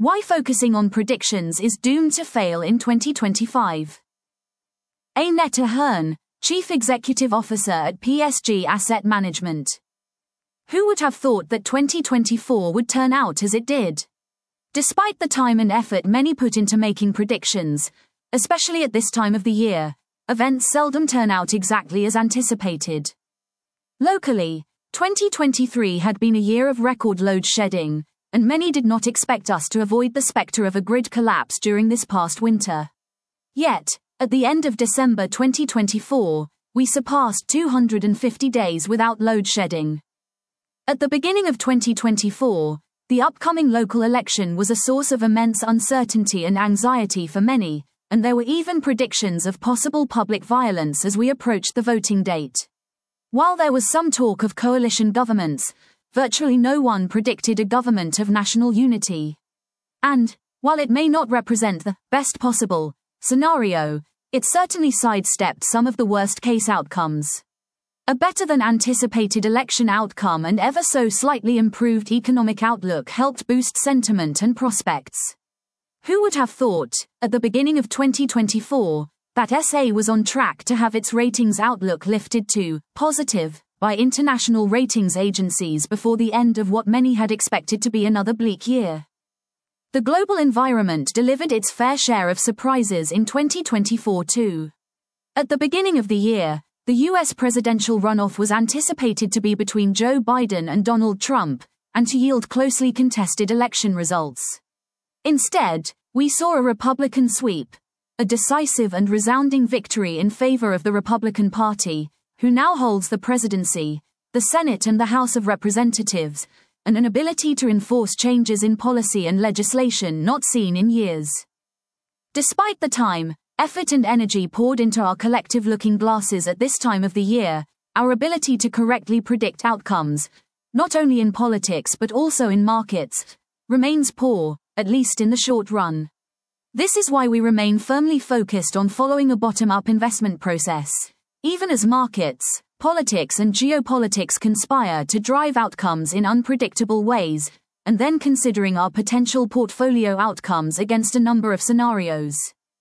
Why focusing on predictions is doomed to fail in 2025. Annette Ahern, Chief Executive Officer at PSG Asset Management. Who would have thought that 2024 would turn out as it did? Despite the time and effort many put into making predictions, especially at this time of the year, events seldom turn out exactly as anticipated. Locally, 2023 had been a year of record load shedding, and many did not expect us to avoid the spectre of a grid collapse during this past winter. Yet, at the end of December 2024, we surpassed 250 days without load shedding. At the beginning of 2024, the upcoming local election was a source of immense uncertainty and anxiety for many, and there were even predictions of possible public violence as we approached the voting date. While there was some talk of coalition governments, virtually no one predicted a government of national unity. And, while it may not represent the best possible scenario, it certainly sidestepped some of the worst-case outcomes. A better-than-anticipated election outcome and ever so slightly improved economic outlook helped boost sentiment and prospects. Who would have thought, at the beginning of 2024, that SA was on track to have its ratings outlook lifted to positive by international ratings agencies before the end of what many had expected to be another bleak year? The global environment delivered its fair share of surprises in 2024 too. At the beginning of the year, the US presidential runoff was anticipated to be between Joe Biden and Donald Trump, and to yield closely contested election results. Instead, we saw a Republican sweep, a decisive and resounding victory in favor of the Republican Party, who now holds the presidency, the Senate and the House of Representatives, and an ability to enforce changes in policy and legislation not seen in years. Despite the time, effort and energy poured into our collective looking glasses at this time of the year, our ability to correctly predict outcomes, not only in politics but also in markets, remains poor, at least in the short run. This is why we remain firmly focused on following a bottom-up investment process, even as markets, politics and geopolitics conspire to drive outcomes in unpredictable ways, and then considering our potential portfolio outcomes against a number of scenarios.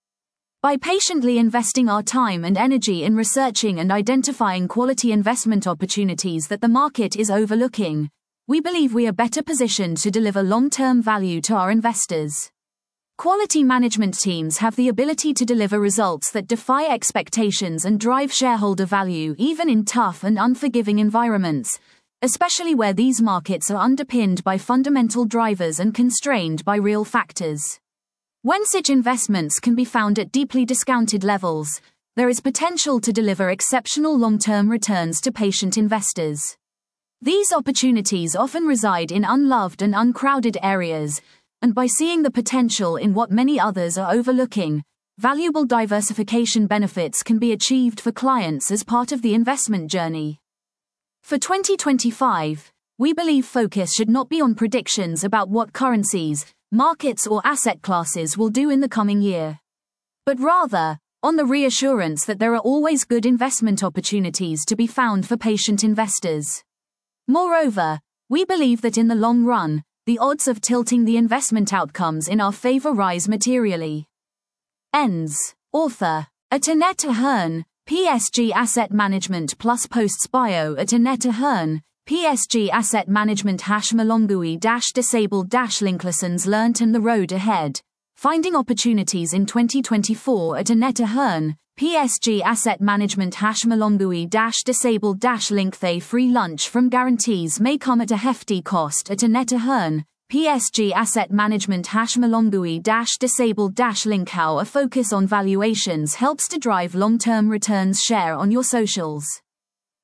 By patiently investing our time and energy in researching and identifying quality investment opportunities that the market is overlooking, we believe we are better positioned to deliver long-term value to our investors. Quality management teams have the ability to deliver results that defy expectations and drive shareholder value even in tough and unforgiving environments, especially where these markets are underpinned by fundamental drivers and constrained by real factors. When such investments can be found at deeply discounted levels, there is potential to deliver exceptional long-term returns to patient investors. These opportunities often reside in unloved and uncrowded areas, and by seeing the potential in what many others are overlooking, valuable diversification benefits can be achieved for clients as part of the investment journey. For 2025, we believe focus should not be on predictions about what currencies, markets or asset classes will do in the coming year, but rather, on the reassurance that there are always good investment opportunities to be found for patient investors. Moreover, we believe that in the long run, the odds of tilting the investment outcomes in our favor rise materially. Ends. Author. At Annette Ahern, PSG Asset Management plus posts bio at Annette Ahern, PSG Asset Management #Malongui disabled link lessons learnt and the road ahead. Finding opportunities in 2024 at Annette Ahern, PSG Asset Management #Malongui disabled link. They free lunch from guarantees may come at a hefty cost at Annette Ahern, PSG Asset Management #Malongui disabled link. How a focus on valuations helps to drive long-term returns. Share on your socials.